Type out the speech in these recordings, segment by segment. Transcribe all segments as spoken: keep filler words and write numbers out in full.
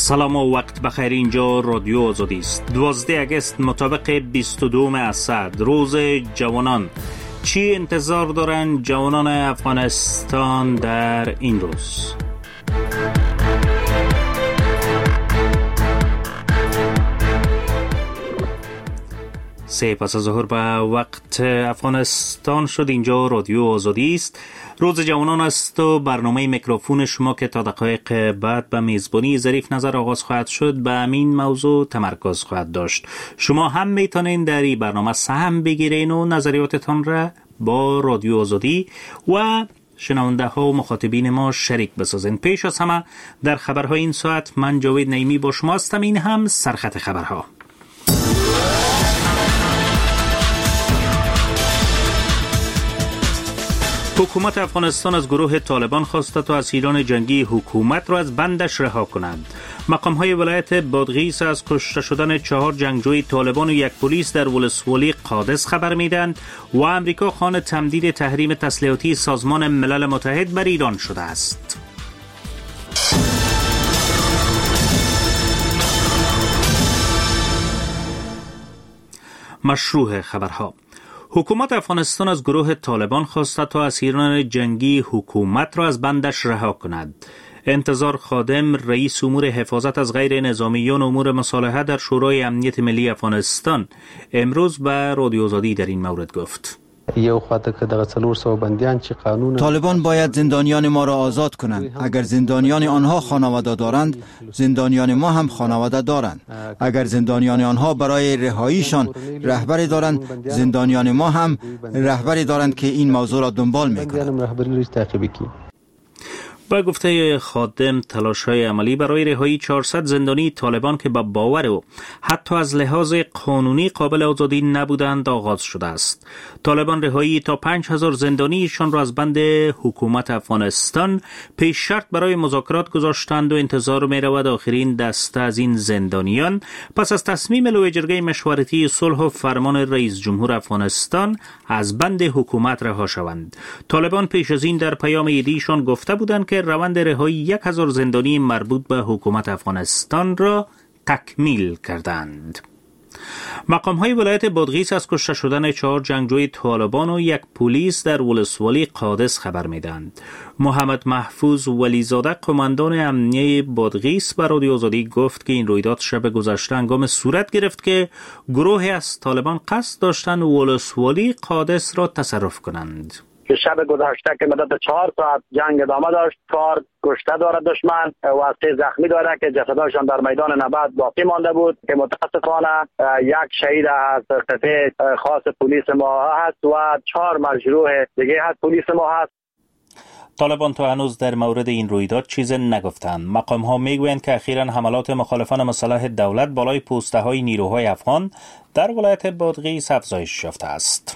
سلام و وقت بخیر. اینجا رادیو آزادی است. دوازده اگست مطابق بیست و دو اسد، روز جوانان. چی انتظار دارن جوانان افغانستان در این روز؟ سه پس از ظهر به وقت افغانستان شد. اینجا رادیو آزادی است. روز جوانان است و برنامه میکروفون شما که تا دقایق بعد به میزبانی ظریف نظر آغاز خواهد شد به همین موضوع تمرکز خواهد داشت. شما هم میتونین در این برنامه سهم بگیرین و نظریاتتان را با رادیو آزادی و شنونده ها و مخاطبین ما شریک بسازین. پیش از همه در خبرهای این ساعت من جاوید نعیمی با شما هستم. این هم سرخط خبرها. حکومت افغانستان از گروه طالبان خواسته تا اسیران جنگی حکومت را از بندش رها کنند. مقام‌های ولایت بادغیس از کشته شدن چهار جنگجوی طالبان و یک پلیس در ولسوالی قادس خبر میدهند و امریکا خواهان تمدید تحریم تسلیحاتی سازمان ملل متحد بر ایران شده است. مشروع خبرها. حکومت افغانستان از گروه طالبان خواسته تا اسیران جنگی حکومت را از بندش رها کند. انتظار خادم، رئیس امور حفاظت از غیر نظامیان امور مصالحه در شورای امنیت ملی افغانستان، امروز به رادیو آزادی در این مورد گفت: طالبان باید زندانیان ما را آزاد کنند. اگر زندانیان آنها خانواده دارند، زندانیان ما هم خانواده دارند. اگر زندانیان آنها برای رهاییشان رهبری دارند، زندانیان ما هم رهبری دارند که این موضوع را دنبال می‌کنند. با گفته خادم، تلاش‌های عملی برای رهایی چهارصد زندانی طالبان که با باور او حتی از لحاظ قانونی قابل آزادی نبودند آغاز شده است. طالبان رهایی تا پنج هزار زندانیشان را از بند حکومت افغانستان پیش شرط برای مذاکرات گذاشتند و انتظار می‌رود آخرین دسته از این زندانیان پس از تصمیم لوی جرگه مشورتی صلح و فرمان رئیس جمهور افغانستان از بند حکومت رها شوند. طالبان پیش از این در پیام ایدیشان گفته بودند که روند رهایی یک هزار زندانی مربوط به حکومت افغانستان را تکمیل کردند. مقام‌های ولایت بادغیس از کشته شدن چهار جنگجوی طالبان و یک پلیس در ولسوالی قادس خبر می‌دهند. محمد محفوظ ولیزاده، قماندان امنیه بادغیس، به رادیو آزادی گفت که این رویداد شب گذشته هنگام صورت گرفت که گروهی از طالبان قصد داشتند ولسوالی قادس را تصرف کنند. که شب گذشته که مدت چهار ساعت جنگ ادامه داشت، چهار کشته داره دشمن و سه زخمی داره که جسداشان در میدان نبرد باقی مانده بود که متاسفانه یک شهید از قطعه خاص پلیس ما هست و چهار مجروح دیگه هست پلیس ما هست. طالبان تا هنوز در مورد این رویداد چیز نگفتند. مقام ها میگویند که اخیراً حملات مخالفان مسلح دولت بالای پوسته های نیروهای افغان در ولایت بادغیس افزایش یافته است.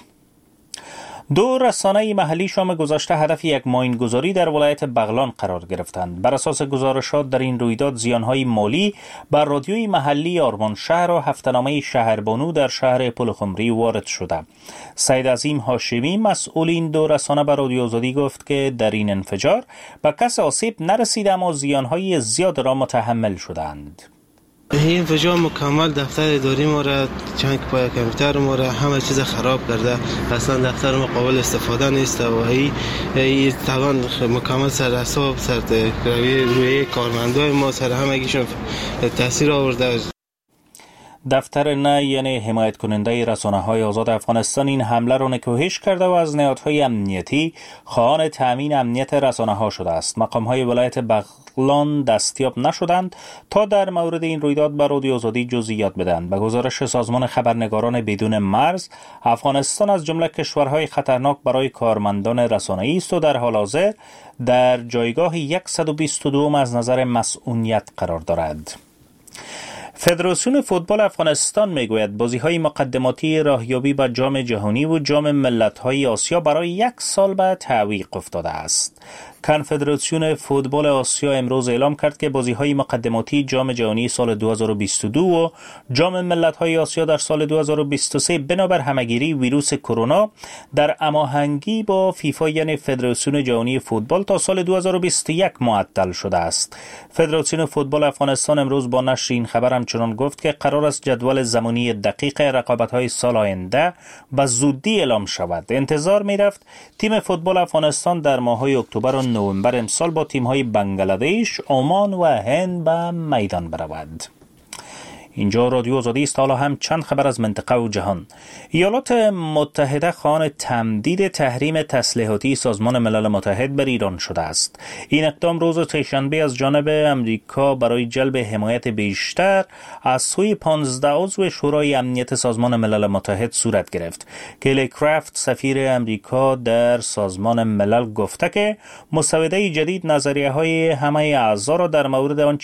دو رسانه محلی شام گذشته هدف یک ماینگذاری در ولایت بغلان قرار گرفتند. بر اساس گزارشات در این رویداد زیانهای مالی بر رادیوی محلی آرمان شهر و هفته‌نامه شهربانو در شهر پلخمری وارد شده. سید عظیم هاشمی، مسئول این دو رسانه، بر رادیو آزادی گفت که در این انفجار به کس آسیب نرسید اما زیانهای زیاد را متحمل شدند. این انفجار مکمل دفتر اداری ما را، چند پای کامپیوتر ما را، همه چیز خراب کرده. اصلا دفتر ما قابل استفاده نیست و این توان مکمل سر حساب سر روی روی کارمندای ما سر همگیشون تاثیر آورده. دفتر نه یعنی حمایت کننده رسانه های آزاد افغانستان این حمله را نکوهش کرده و از نهادهای امنیتی خواهان تامین امنیت رسانه ها شده است. مقام های ولایت بغلان دستیاب نشدند تا در مورد این رویداد بر رادیو آزادی جزئیات بدهند. به گزارش سازمان خبرنگاران بدون مرز، افغانستان از جمله کشورهای خطرناک برای کارمندان رسانه‌ای است و در حال حاضر در جایگاه صد و بیست و دو از نظر مسئولیت قرار دارد. فدراسیون فوتبال افغانستان میگوید بازی‌های مقدماتی راهیابی به جام جهانی و جام ملت‌های آسیا برای یک سال به تعویق افتاده است. کنفدراسیون فوتبال آسیا امروز اعلام کرد که بازی‌های مقدماتی جام جهانی سال دو هزار و بیست و دو و جام ملت‌های آسیا در سال دو هزار و بیست و سه بنابر همگیری ویروس کرونا در هماهنگی با فیفا یعنی فدراسیون جهانی فوتبال تا سال دو هزار و بیست و یک معطل شده است. فدراسیون فوتبال افغانستان امروز با نشر این خبر همچنان گفت که قرار است جدول زمانی دقیق رقابت‌های سال آینده به زودی اعلام شود. انتظار می‌رفت تیم فوتبال افغانستان در ماه‌های اکتبر و نوامبر امسال با تیم‌های بنگلادش، عمان و هند به میدان برود. اینجا رادیو آزادی است. حالا هم چند خبر از منطقه و جهان. ایالات متحده خواهان تمدید تحریم تسلیحاتی سازمان ملل متحد بر ایران شده است. این اقدام روز سه‌شنبه از جانب امریکا برای جلب حمایت بیشتر از سوی پانزده عضو شورای امنیت سازمان ملل متحد صورت گرفت. کلی کرافت سفیر امریکا در سازمان ملل گفته که مسوده جدید نظریه‌های همه اعضا را در مورد آن